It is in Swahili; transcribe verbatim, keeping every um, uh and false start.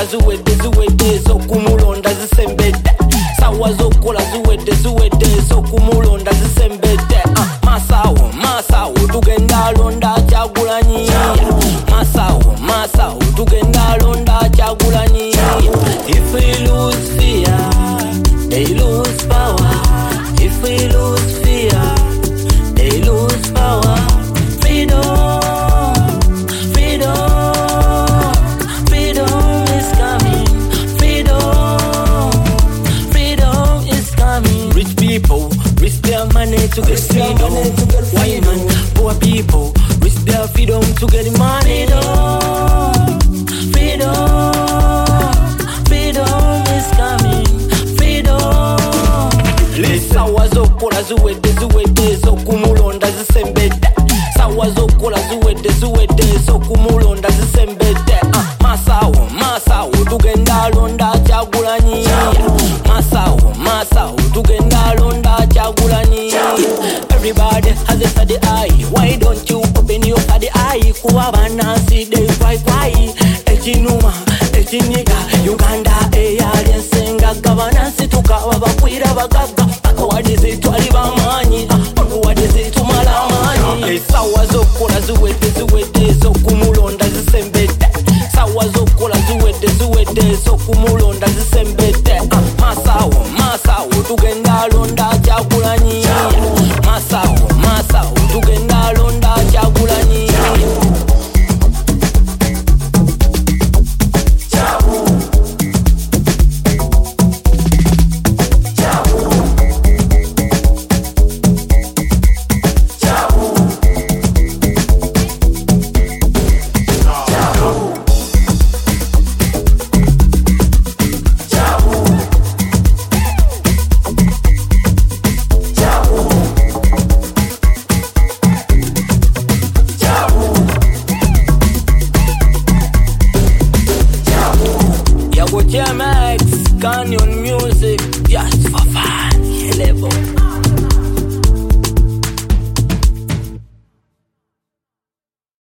zokola ziwedde ziwedde zokumulonda zisembedde sawa zokola ziwedde ziwedde zokumulonda zisembedde uh, masawo masawo tugenda londa Kyagulanyi masawo masawo tugenda londa Kyagulanyi. If we lose fear they lose power. If we lose fear they lose power. Freedom, freedom, freedom is coming. Freedom, freedom is coming. Rich people risk their money to get freedom. White man, poor people risk their freedom to get money. Freedom, freedom, freedom is coming. Freedom. Sawa zokola ziwedde ziwedde zokumulonda zisembedde sawa zokola ziwedde ziwedde zokumulonda zisembedde uh, masawo masawo tugenda londa Kyagulanyi masawo masawo tugenda londa Kyagulanyi. Everybody has a study eye. Why don't you open your study eye? Kuba banansi they cry cry. Ekinuma ekiniga Uganda eyalensenga gabanansi tukaba bakwira bagaga akawadize twali bamanyi onwadize tumala amanyi. Sawa zokola ziwedde ziwedde zokumulonda zisembedde sawa zokola ziwedde ziwedde zokumulonda zisembedde uh, masawo masawo tugenda londa Kyagulanyi masawo masawo tugenda londa Kyagulanyi. J M X, Canyon Music, just for fun, yeah, level.